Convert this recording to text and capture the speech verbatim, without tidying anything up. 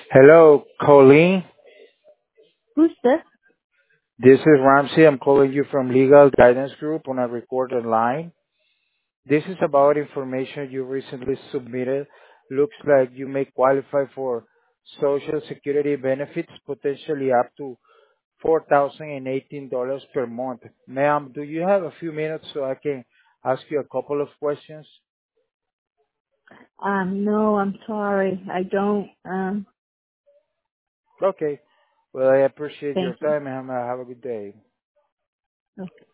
Hello, Colleen. Who's this? This is Ramsey. I'm calling you from Legal Guidance Group on a recorded line. This is about information you recently submitted. Looks like you may qualify for Social Security benefits, potentially up to four thousand eighteen dollars per month. Ma'am, do you have a few minutes so I can ask you a couple of questions? Um, no, I'm sorry. I don't. Um, Okay. Well, I appreciate your thank you. time and have a have a good day.